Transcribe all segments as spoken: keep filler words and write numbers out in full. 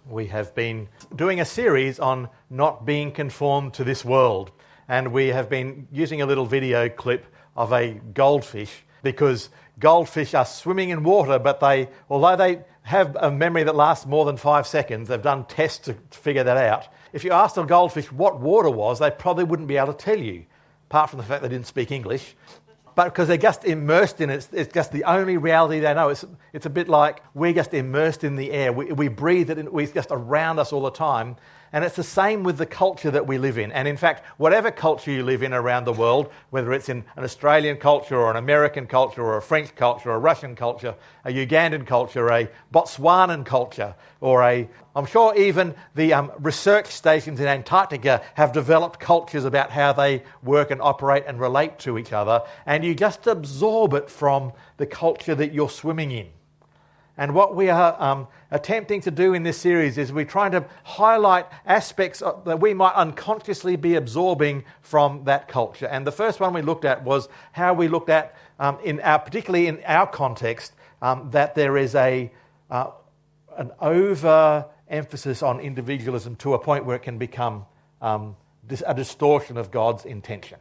We have been doing a series on not being conformed to this world, and we have been using a little video clip of a goldfish, because goldfish are swimming in water, but they, although they have a memory that lasts more than five seconds, they've done tests to figure that out. If you asked a goldfish what water was, they probably wouldn't be able to tell you, apart from the fact they didn't speak English. But because they're just immersed in it, it's, it's just the only reality they know. It's, it's a bit like we're just immersed in the air. We, we breathe it, in, it's just around us all the time. And it's the same with the culture that we live in. And in fact, whatever culture you live in around the world, whether it's in an Australian culture or an American culture or a French culture or a Russian culture, a Ugandan culture, a Botswanan culture, or a... I'm sure even the um, research stations in Antarctica have developed cultures about how they work and operate and relate to each other, and you just absorb it from the culture that you're swimming in. And what we are um, attempting to do in this series is we're trying to highlight aspects of, that we might unconsciously be absorbing from that culture. And the first one we looked at was how we looked at, um, in our, particularly in our context, um, that there is a uh, an over-emphasis on individualism to a point where it can become um, a distortion of God's intention.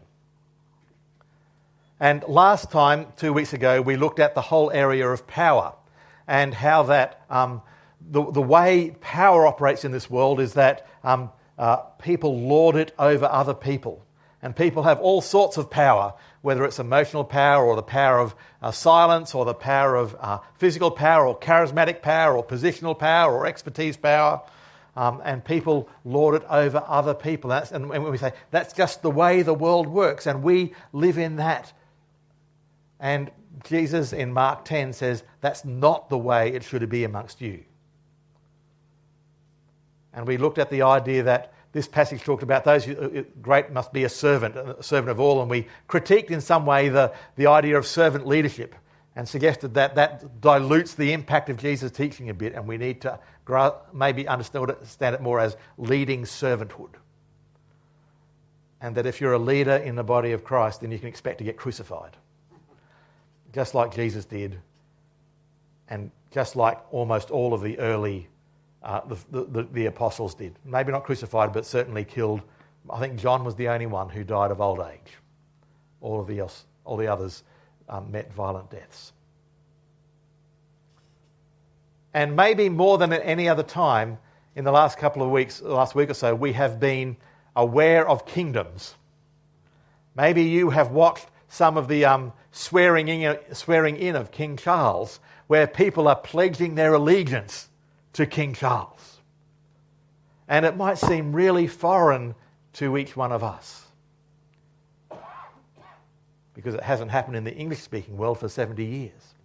And last time, two weeks ago, we looked at the whole area of power, and how that um, the, the way power operates in this world is that um, uh, people lord it over other people. And people have all sorts of power, whether it's emotional power or the power of uh, silence or the power of uh, physical power or charismatic power or positional power or expertise power. Um, and people lord it over other people. That's, and when we say, that's just the way the world works, and we live in that. And Jesus in Mark ten says that's not the way it should be amongst you. And we looked at the idea that this passage talked about those who great must be a servant, a servant of all, and we critiqued in some way the, the idea of servant leadership and suggested that that dilutes the impact of Jesus' teaching a bit, and we need to gra- maybe understand it, understand it more as leading servanthood. And that if you're a leader in the body of Christ, then you can expect to get crucified. Just like Jesus did, and just like almost all of the early, uh, the, the, the apostles did. Maybe not crucified, but certainly killed. I think John was the only one who died of old age. All of the else, all the others um, met violent deaths. And maybe more than at any other time in the last couple of weeks, the last week or so, we have been aware of kingdoms. Maybe you have watched some of the um, swearing in, swearing in of King Charles, where people are pledging their allegiance to King Charles. And it might seem really foreign to each one of us, because it hasn't happened in the English-speaking world for seventy years.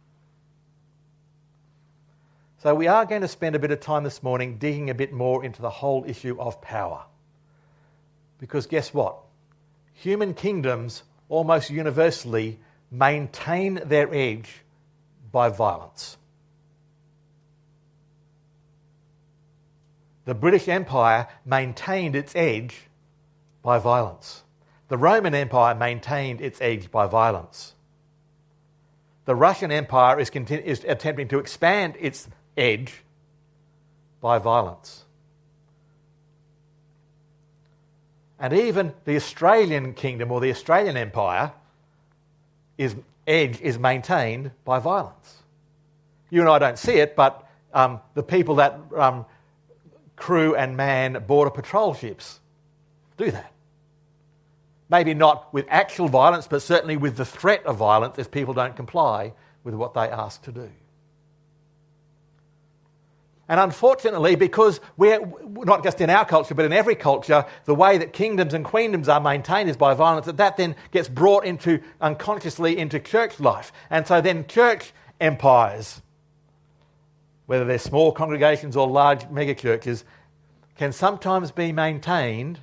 So we are going to spend a bit of time this morning digging a bit more into the whole issue of power. Because guess what? Human kingdoms almost universally maintain their edge by violence. The British Empire maintained its edge by violence. The Roman Empire maintained its edge by violence. The Russian Empire is, continu- is attempting to expand its edge by violence. And even the Australian kingdom or the Australian empire, is edge is maintained by violence. You and I don't see it, but um, the people that um, crew and man border patrol ships do that. Maybe not with actual violence, but certainly with the threat of violence if people don't comply with what they ask to do. And unfortunately, because we're not just in our culture, but in every culture, the way that kingdoms and queendoms are maintained is by violence, that that then gets brought into unconsciously into church life. And so then church empires, whether they're small congregations or large megachurches, can sometimes be maintained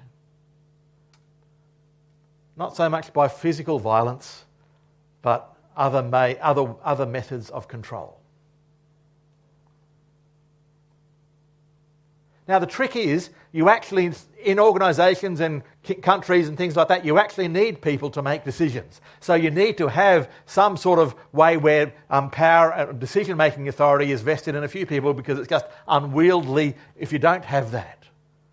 not so much by physical violence, but other may, other other methods of control. Now, the trick is, you actually, in organisations and countries and things like that, you actually need people to make decisions. So you need to have some sort of way where um, power, decision-making authority is vested in a few people, because it's just unwieldy if you don't have that.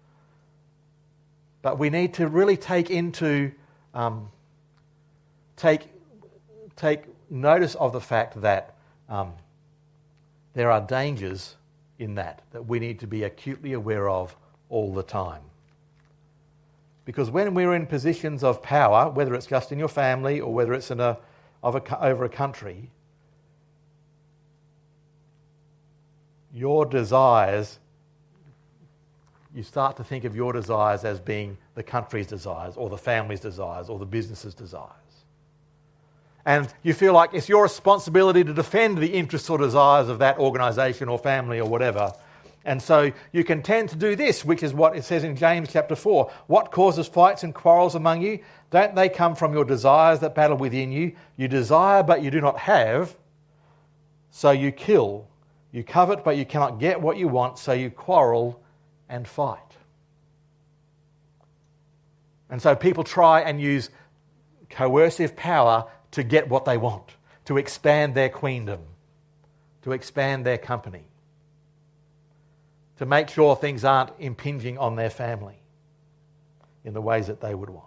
But we need to really take into, um, take, take notice of the fact that um, there are dangers in that, that we need to be acutely aware of all the time. Because when we're in positions of power, whether it's just in your family or whether it's in a, of a, over a country, your desires, you start to think of your desires as being the country's desires or the family's desires or the business's desires. And you feel like it's your responsibility to defend the interests or desires of that organisation or family or whatever. And so you can tend to do this, which is what it says in James chapter four. What causes fights and quarrels among you? Don't they come from your desires that battle within you? You desire, but you do not have, so you kill. You covet, but you cannot get what you want, so you quarrel and fight. And so people try and use coercive power to get what they want, to expand their queendom, to expand their company, to make sure things aren't impinging on their family in the ways that they would want.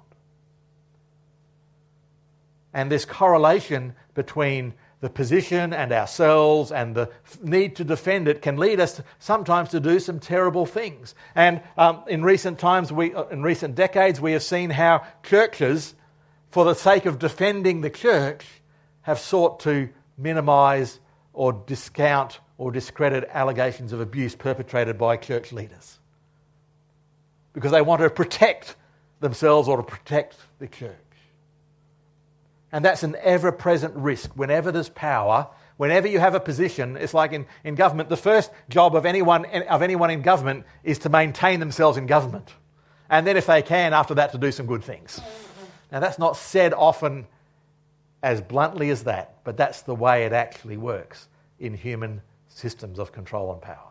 And this correlation between the position and ourselves and the need to defend it can lead us to, sometimes to do some terrible things. And um, in recent times, we, in recent decades, we have seen how churches, for the sake of defending the church, have sought to minimise or discount or discredit allegations of abuse perpetrated by church leaders, because they want to protect themselves or to protect the church. And that's an ever-present risk. Whenever there's power, whenever you have a position, it's like in, in government, the first job of anyone, of anyone in government is to maintain themselves in government. And then if they can, after that, to do some good things. Now, that's not said often as bluntly as that, but that's the way it actually works in human systems of control and power.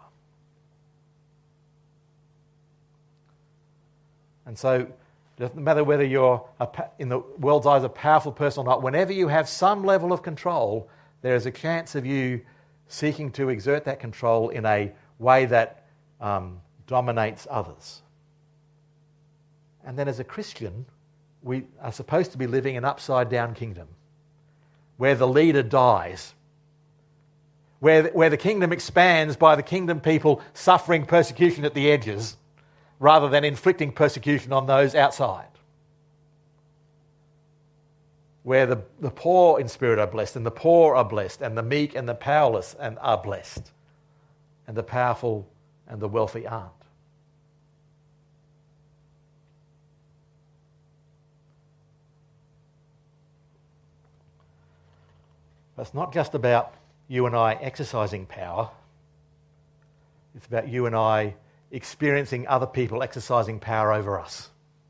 And so, it doesn't matter whether you're, a, in the world's eyes, a powerful person or not, whenever you have some level of control, there is a chance of you seeking to exert that control in a way that um, dominates others. And then as a Christian, we are supposed to be living an upside-down kingdom where the leader dies, where, where the kingdom expands by the kingdom people suffering persecution at the edges rather than inflicting persecution on those outside, where the, the poor in spirit are blessed and the poor are blessed and the meek and the powerless and are blessed and the powerful and the wealthy aren't. But it's not just about you and I exercising power. It's about you and I experiencing other people exercising power over us.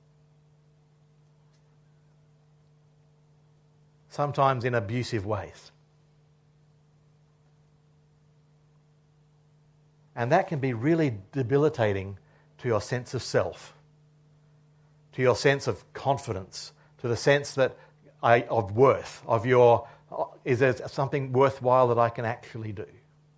Sometimes in abusive ways. And that can be really debilitating to your sense of self, to your sense of confidence, to the sense that I, of worth, of your, is there something worthwhile that I can actually do?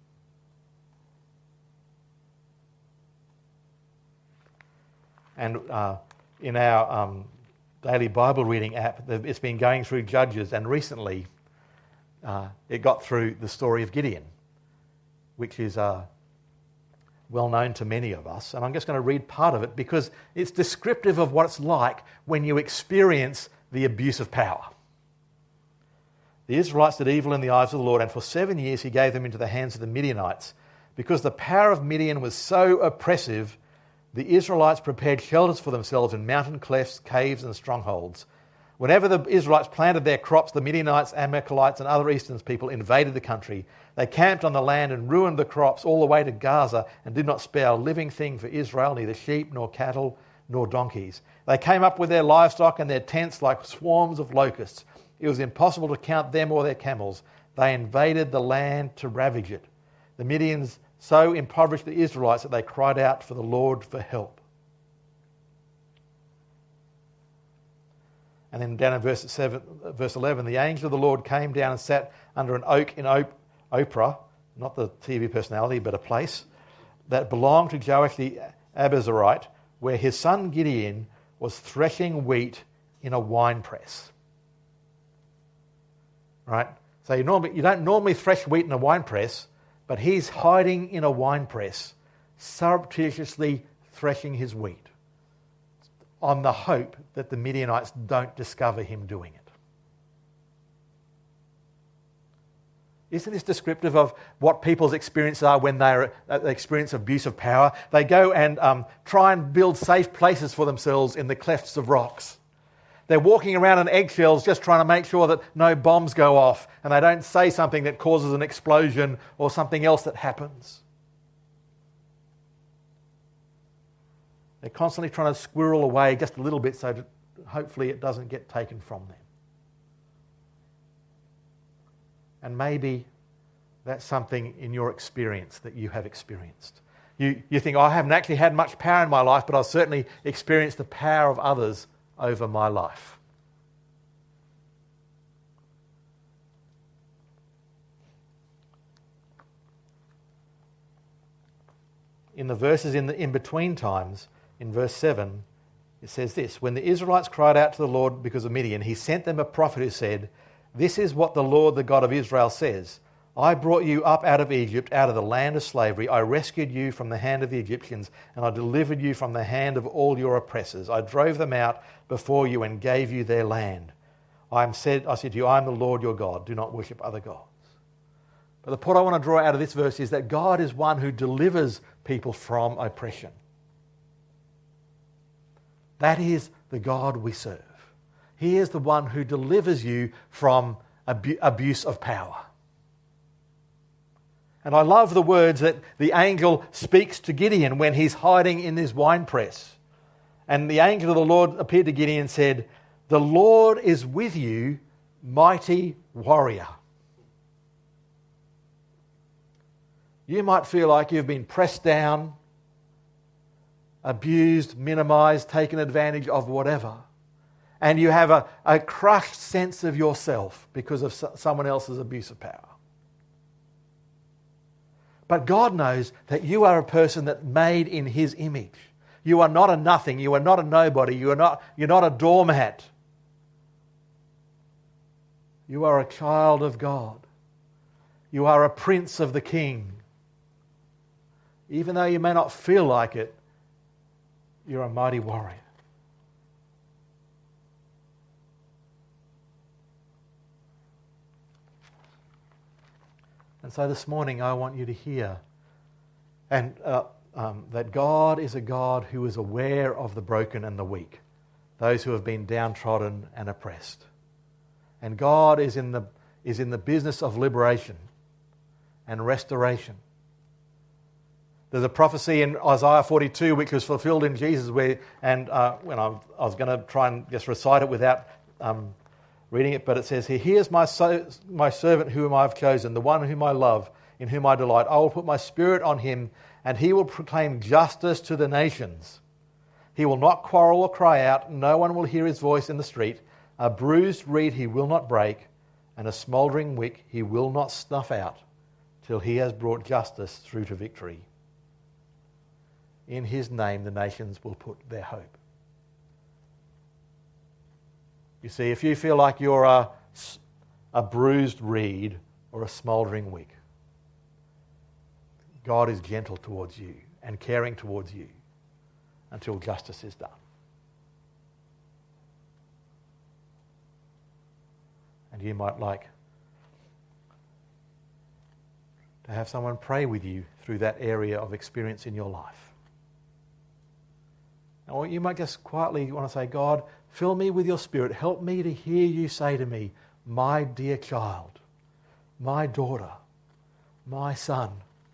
And uh, in our um, daily Bible reading app, it's been going through Judges, and recently uh, it got through the story of Gideon, which is uh, well known to many of us. And I'm just going to read part of it because it's descriptive of what it's like when you experience the abuse of power. The Israelites did evil in the eyes of the Lord, and for seven years he gave them into the hands of the Midianites. Because the power of Midian was so oppressive, the Israelites prepared shelters for themselves in mountain clefts, caves and strongholds. Whenever the Israelites planted their crops, the Midianites, Amalekites and other eastern people invaded the country. They camped on the land and ruined the crops all the way to Gaza and did not spare a living thing for Israel, neither sheep nor cattle nor donkeys. They came up with their livestock and their tents like swarms of locusts. It was impossible to count them or their camels. They invaded the land to ravage it. The Midians so impoverished the Israelites that they cried out for the Lord for help. And then down in verse seven, verse eleven, the angel of the Lord came down and sat under an oak in Op- Oprah, not the T V personality, but a place that belonged to Joash the Abiezrite, where his son Gideon was threshing wheat in a winepress. Right? So you, normally, you don't normally thresh wheat in a winepress, but he's hiding in a winepress, surreptitiously threshing his wheat, on the hope that the Midianites don't discover him doing it. Isn't this descriptive of what people's experiences are when they experience abuse of power? They go and um, try and build safe places for themselves in the clefts of rocks. They're walking around on eggshells just trying to make sure that no bombs go off and they don't say something that causes an explosion or something else that happens. They're constantly trying to squirrel away just a little bit so that hopefully it doesn't get taken from them. And maybe that's something in your experience that you have experienced. You, you think, oh, I haven't actually had much power in my life, but I've certainly experienced the power of others over my life. In the verses in the in-between times, in verse seven, it says this: when the Israelites cried out to the Lord because of Midian, he sent them a prophet who said, "This is what the Lord, the God of Israel, says. I brought you up out of Egypt, out of the land of slavery. I rescued you from the hand of the Egyptians, and I delivered you from the hand of all your oppressors. I drove them out before you and gave you their land. I am said, I said to you, I am the Lord your God. Do not worship other gods." But the point I want to draw out of this verse is that God is one who delivers people from oppression. That is the God we serve. He is the one who delivers you from abu- abuse of power. And I love the words that the angel speaks to Gideon when he's hiding in this winepress. And the angel of the Lord appeared to Gideon and said, "The Lord is with you, mighty warrior." You might feel like you've been pressed down, abused, minimized, taken advantage of, whatever. And you have a, a crushed sense of yourself because of so, someone else's abuse of power. But God knows that you are a person that's made in His image. You are not a nothing. You are not a nobody. You are not, you're not a doormat. You are a child of God. You are a prince of the King. Even though you may not feel like it, you're a mighty warrior. And so this morning I want you to hear and uh, um, that God is a God who is aware of the broken and the weak, those who have been downtrodden and oppressed. And God is in the, is in the business of liberation and restoration. There's a prophecy in Isaiah forty-two which was fulfilled in Jesus, where, and uh, when I, I was going to try and just recite it without um, reading it, but it says here, "He is my, so, my servant whom I have chosen, the one whom I love, in whom I delight. I will put my spirit on him, and he will proclaim justice to the nations. He will not quarrel or cry out. No one will hear his voice in the street. A bruised reed he will not break, and a smouldering wick he will not snuff out, till he has brought justice through to victory. In his name the nations will put their hope." You see, if you feel like you're a, a bruised reed or a smouldering wick, God is gentle towards you and caring towards you until justice is done. And you might like to have someone pray with you through that area of experience in your life. Or you might just quietly want to say, "God, fill me with your Spirit. Help me to hear you say to me, my dear child, my daughter, my son.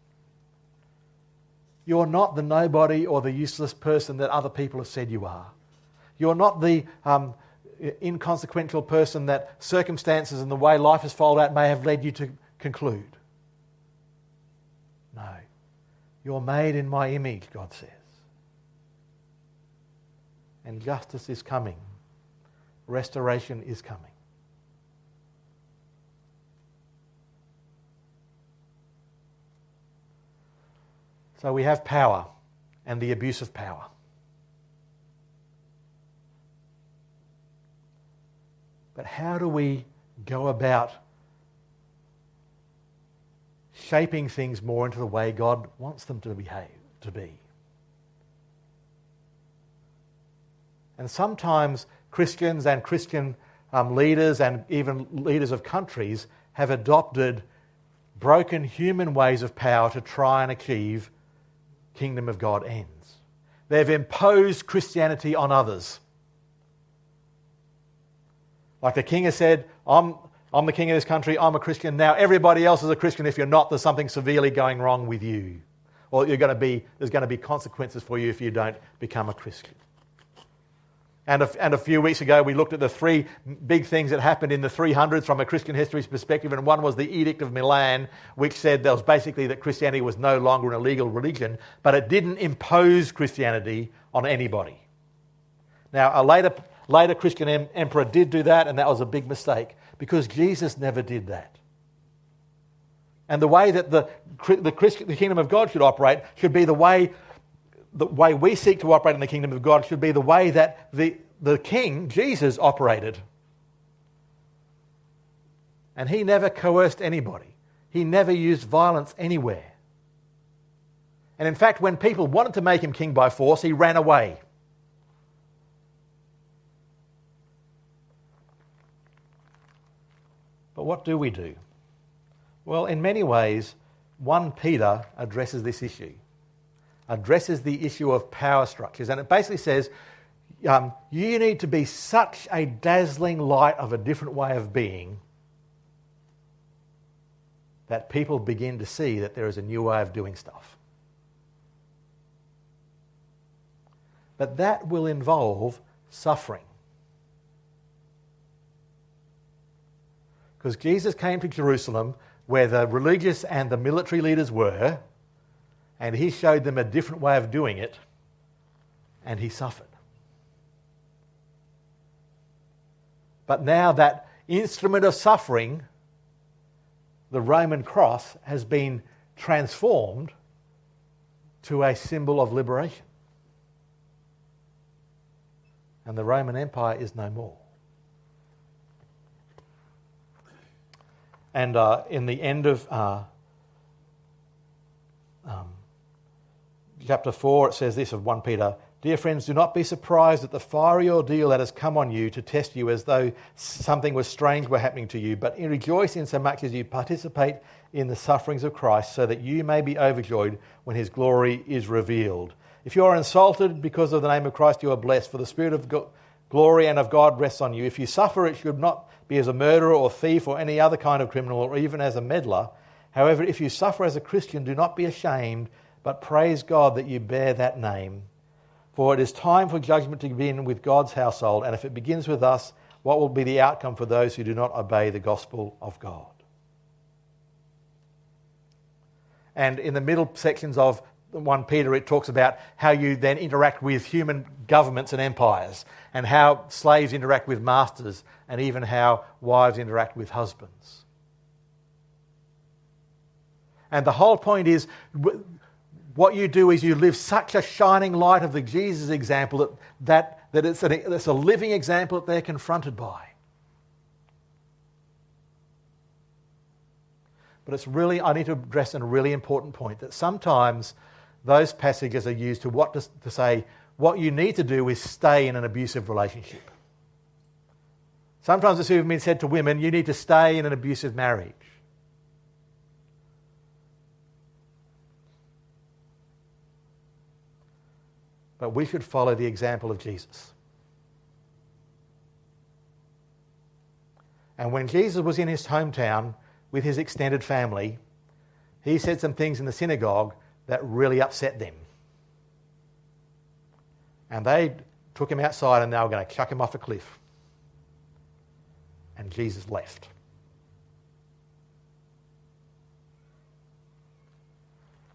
You're not the nobody or the useless person that other people have said you are. You're not the um, inconsequential person that circumstances and the way life has folded out may have led you to conclude. No, You're made in my image, God says. And justice is coming. Restoration is coming. So we have power and the abuse of power. But how do we go about shaping things more into the way God wants them to behave, to be? And sometimes Christians and Christian um, leaders and even leaders of countries have adopted broken human ways of power to try and achieve kingdom of God ends. They've imposed Christianity on others. Like the king has said, I'm, I'm the king of this country, I'm a Christian, now everybody else is a Christian. If you're not, there's something severely going wrong with you. Or you're going to be, there's going to be consequences for you if you don't become a Christian. And a, and a few weeks ago, we looked at the three big things that happened in the three hundreds from a Christian history perspective, and one was the Edict of Milan, which said that was basically that Christianity was no longer an illegal religion, but it didn't impose Christianity on anybody. Now, a later, later Christian em- emperor did do that, and that was a big mistake, because Jesus never did that. And the way that the, the, Christ, the kingdom of God should operate should be the way... The way we seek to operate in the kingdom of God should be the way that the, the King, Jesus, operated. And he never coerced anybody. He never used violence anywhere. And in fact, when people wanted to make him king by force, he ran away. But what do we do? Well, in many ways, First Peter addresses this issue. addresses the issue of power structures. And it basically says, um, you need to be such a dazzling light of a different way of being that people begin to see that there is a new way of doing stuff. But that will involve suffering. Because Jesus came to Jerusalem where the religious and the military leaders were, and he showed them a different way of doing it, and he suffered. But now that instrument of suffering, the Roman cross, has been transformed to a symbol of liberation. And the Roman Empire is no more. And uh, in the end of uh, um, chapter four, it says this of First Peter, "Dear friends, do not be surprised at the fiery ordeal that has come on you to test you as though something was strange were happening to you, but rejoice in so much as you participate in the sufferings of Christ, so that you may be overjoyed when his glory is revealed. If you are insulted because of the name of Christ, you are blessed, for the Spirit of go- glory and of God rests on you. If you suffer, it should not be as a murderer or thief or any other kind of criminal or even as a meddler. However, if you suffer as a Christian, do not be ashamed, but praise God that you bear that name. For it is time for judgment to begin with God's household, and if it begins with us, what will be the outcome for those who do not obey the gospel of God?" And in the middle sections of First Peter, it talks about how you then interact with human governments and empires, and how slaves interact with masters, and even how wives interact with husbands. And the whole point is, what you do is you live such a shining light of the Jesus example that, that, that it's, an, it's a living example that they're confronted by. But it's really, I need to address a really important point, that sometimes those passages are used to what to, to say, what you need to do is stay in an abusive relationship. Sometimes it's even been said to women, you need to stay in an abusive marriage. But we should follow the example of Jesus. And when Jesus was in his hometown with his extended family, he said some things in the synagogue that really upset them. And they took him outside and they were going to chuck him off a cliff. And Jesus left.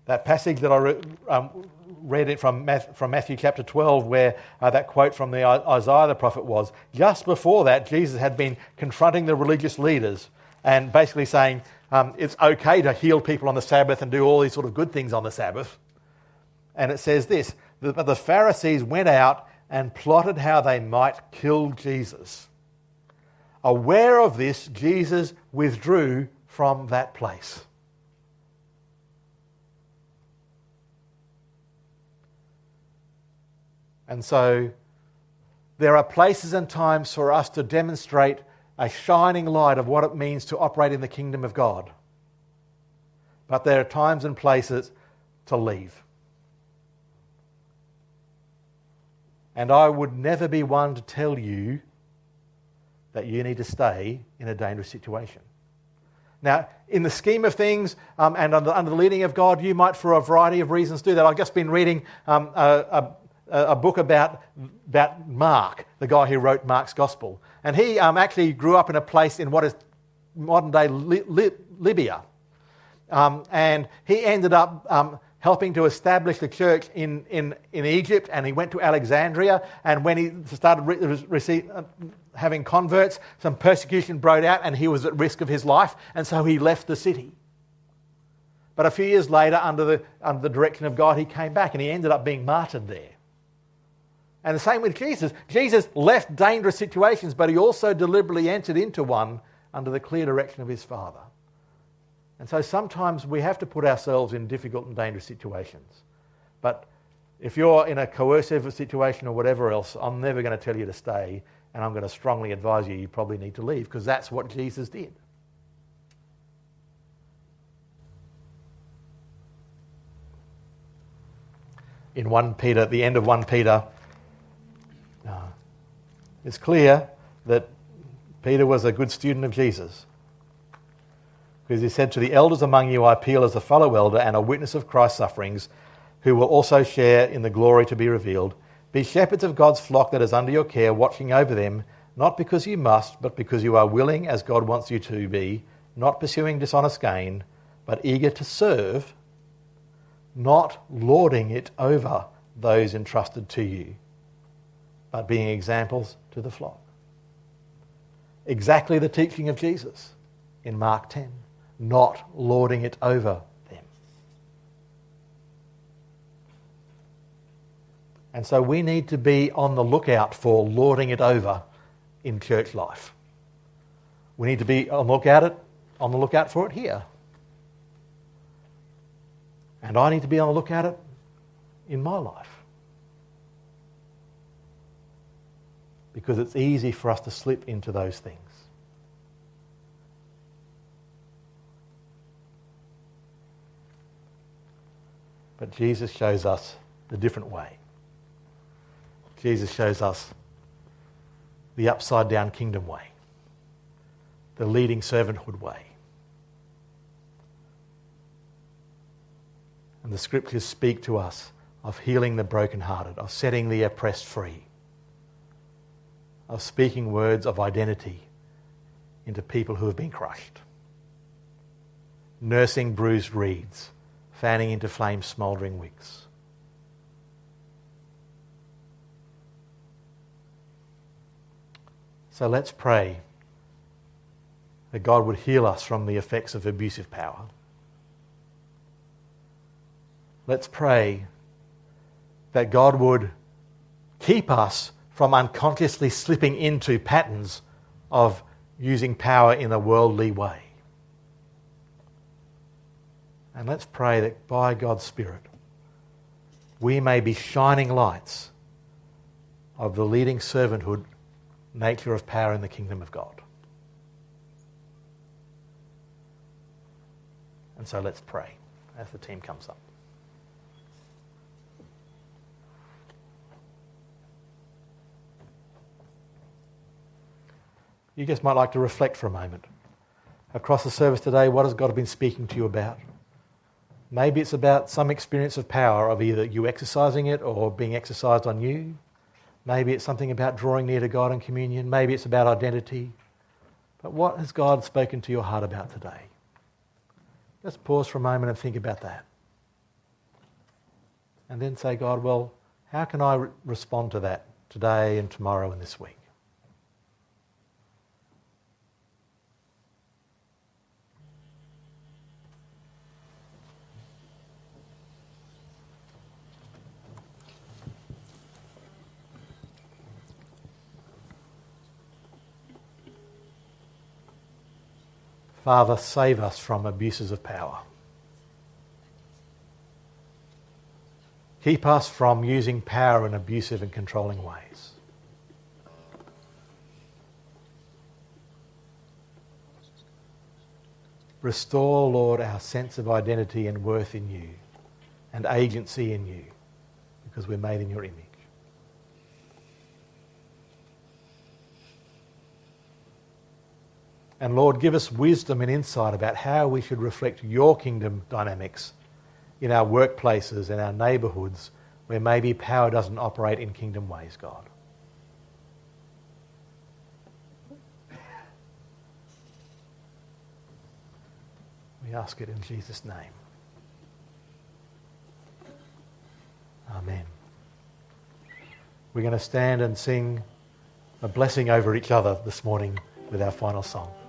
That passage that I re- um, read it from, Math- from Matthew chapter twelve, where uh, that quote from the Isaiah the prophet was, just before that, Jesus had been confronting the religious leaders and basically saying um, it's okay to heal people on the Sabbath and do all these sort of good things on the Sabbath. And it says this, the, the Pharisees went out and plotted how they might kill Jesus. Aware of this, Jesus withdrew from that place. And so there are places and times for us to demonstrate a shining light of what it means to operate in the kingdom of God. But there are times and places to leave. And I would never be one to tell you that you need to stay in a dangerous situation. Now, in the scheme of things, um, and under, under the leading of God, you might, for a variety of reasons, do that. I've just been reading um, a, a, a book about, about Mark, the guy who wrote Mark's Gospel. And he um, actually grew up in a place in what is modern-day Li- Li- Libya. Um, and he ended up um, helping to establish the church in, in, in Egypt, and he went to Alexandria, and when he started re- receive, uh, having converts, some persecution broke out, and he was at risk of his life, and so he left the city. But a few years later, under the, under the direction of God, he came back, and he ended up being martyred there. And the same with Jesus. Jesus left dangerous situations, but he also deliberately entered into one under the clear direction of his Father. And so sometimes we have to put ourselves in difficult and dangerous situations. But if you're in a coercive situation or whatever else, I'm never going to tell you to stay, and I'm going to strongly advise you you probably need to leave, because that's what Jesus did. In First Peter, at the end of First Peter, uh, it's clear that Peter was a good student of Jesus. Because he said, to the elders among you I appeal as a fellow elder and a witness of Christ's sufferings, who will also share in the glory to be revealed. Be shepherds of God's flock that is under your care, watching over them, not because you must, but because you are willing, as God wants you to be, not pursuing dishonest gain, but eager to serve, not lording it over those entrusted to you, but being examples to the flock. Exactly the teaching of Jesus in Mark ten. Not lording it over them. And so we need to be on the lookout for lording it over in church life. We need to be on the lookout, it, on the lookout for it here. And I need to be on the lookout it in my life. Because it's easy for us to slip into those things. But Jesus shows us the different way. Jesus shows us the upside-down kingdom way, the leading servanthood way. And the scriptures speak to us of healing the brokenhearted, of setting the oppressed free, of speaking words of identity into people who have been crushed, nursing bruised reeds, fanning into flame smouldering wicks. So let's pray that God would heal us from the effects of abusive power. Let's pray that God would keep us from unconsciously slipping into patterns of using power in a worldly way. And let's pray that by God's Spirit, we may be shining lights of the leading servanthood nature of power in the kingdom of God. And so let's pray as the team comes up. You just might like to reflect for a moment. Across the service today, what has God been speaking to you about? Maybe it's about some experience of power, of either you exercising it or being exercised on you. Maybe it's something about drawing near to God in communion. Maybe it's about identity. But what has God spoken to your heart about today? Let's pause for a moment and think about that. And then say, God, well, how can I re- respond to that today and tomorrow and this week? Father, save us from abuses of power. Keep us from using power in abusive and controlling ways. Restore, Lord, our sense of identity and worth in you and agency in you, because we're made in your image. And Lord, give us wisdom and insight about how we should reflect your kingdom dynamics in our workplaces and our neighbourhoods where maybe power doesn't operate in kingdom ways, God. We ask it in Jesus' name. Amen. We're going to stand and sing a blessing over each other this morning with our final song.